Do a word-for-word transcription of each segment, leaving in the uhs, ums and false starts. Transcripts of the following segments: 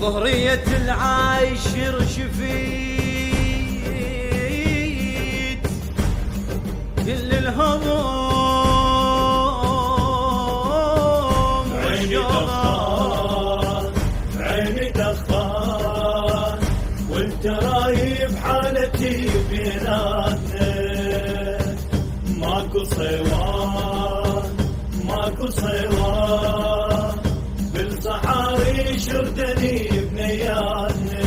ظهرية العايشر شفيت كل الهضوم. عيني دخان عيني دخان وانت رايب حالتي بيناتنا، ماكو صيوان ماكو صيوان بالصحاري شردني بنياتنا.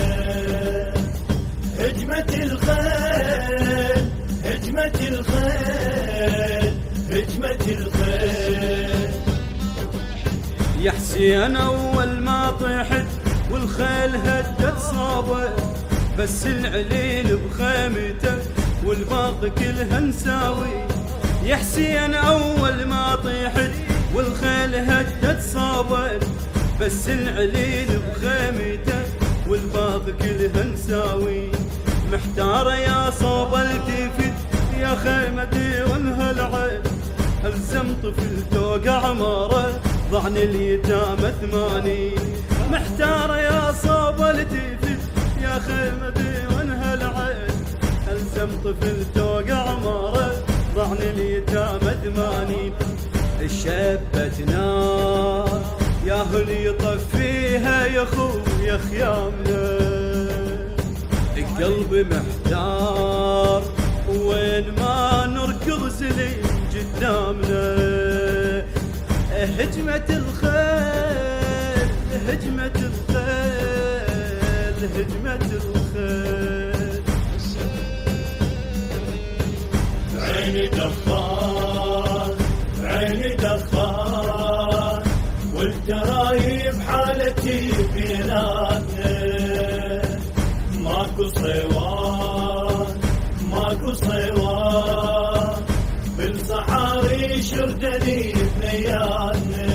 هجمة الخيل هجمة الخيل هجمة الخيل. يا حسين اول ما طيحت والخيل هدت صابه، بس العليل بخيمته والباقي كلها نساوي. يا حسين اول ما طيحت والخيل هدت صابه، بس العليل بخيمته والباقي كلها نساوي. محتارة يا صوب التفت يا خيمتي وانهالعين، الزم طفل توقع عماره ضعن اليتامى ثماني. محتارة يا صوب التفت يا خيمتي وانهالعين، الزم طفل توقع عماره ضعن اليتامى ثماني. الشبت نار يا هل يطفيها يا خويا خيامنا، قلبي محتار وين ما نركض سليم قدامنا. هجمة الخيل هجمة الخيل هجمة الخيل. عيني دخان عيني دخان وانت رايب حالتي بيناتنا، ماكو صيوان ماكو صيوان بالصحاري شردني بنياتنا.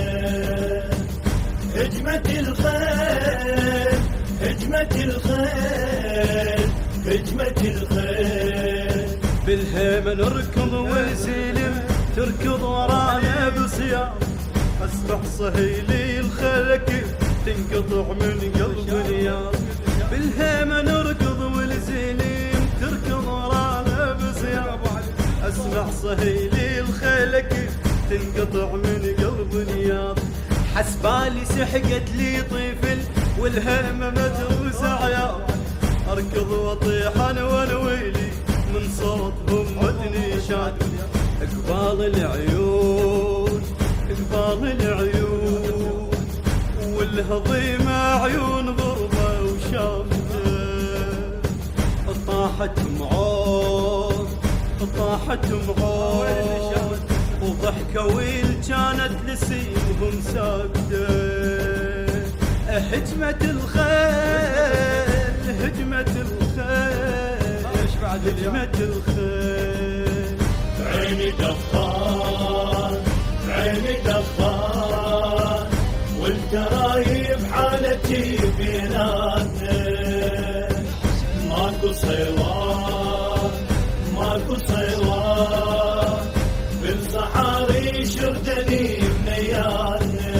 هجمة الخيل هجمة الخيل هجمة الخيل. بالهيمة نركض والسلم تركض ورانا بصيام، أسبح صهيلي الخلك تنقطع من قلب الياس. بالهيمة نركض والسلم تركض ورانا بصيام، أسمع صهيلي الخلك تنقطع من قلب الياس. حسبالي سحقت لي طفل والهيمة متروس عيال، أركض وأطيح أنا والويلي من صوتهم عدني شاد. اقبال العيون اقبال العيون والهضيمة عيون غربة وشافته. طاحت معود طاحت معود وضحكة ويل كانت لسيمهم ساكتة. هجمة الخيل هجمة الخيل هجمة الخيل. عيني دخان عيني دخان وانت رايب حالتي بيناتنا، ماكو صيوان ماكو صيوان بالصحاري شردني بنياتنا.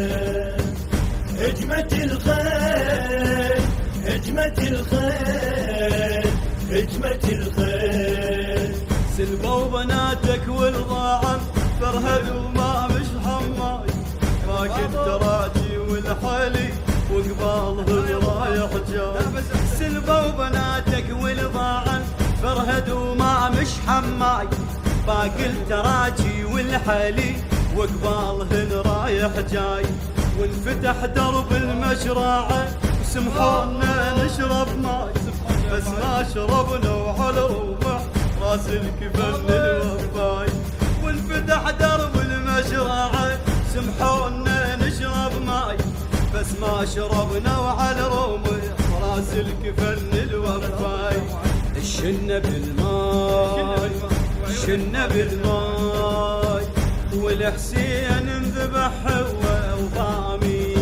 هجمة الخيل هجمة الخيل هجمة الخيل. سلبوا بناتك والضاعم فرهد وما مش حماي، باقي التراجي والحلي وقبالهم رايح جاي. سلبوا بناتك والضاعم فرهد وما مش حماي، باقي التراجي والحلي وقبالهن رايح جاي. وانفتح درب المشرعة وسمحونا نشرب ماي، بس ما شربنا وعلى رومح راس الكفن الوفاي. وانفتح درب المشرعة سمحونا نشرب ماي، بس ما شربنا وعلى رومح راس الكفن الوفاي. الشنة بالماي الشنة بالماي والحسين انذبح هو وضامي.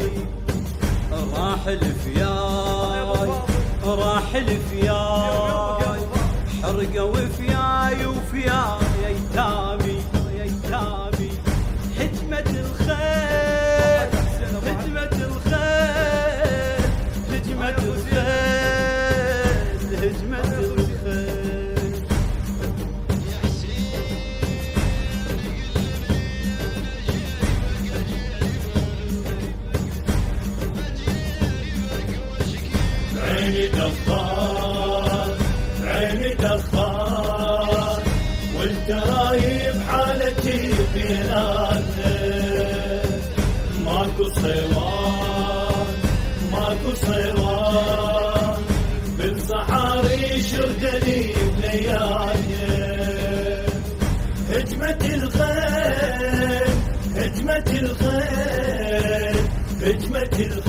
راح الفياي راح الفياي حرقة وفياي وفياي ايتامي ايتامي. هجمة الخيل هجمة الخيل متأخر والترايب حالتي بيناتنا ماكو صوان ماكو صوان بالصحاري شردني بليالي هجمة الخيل هجمة الخيل هجمة الخيل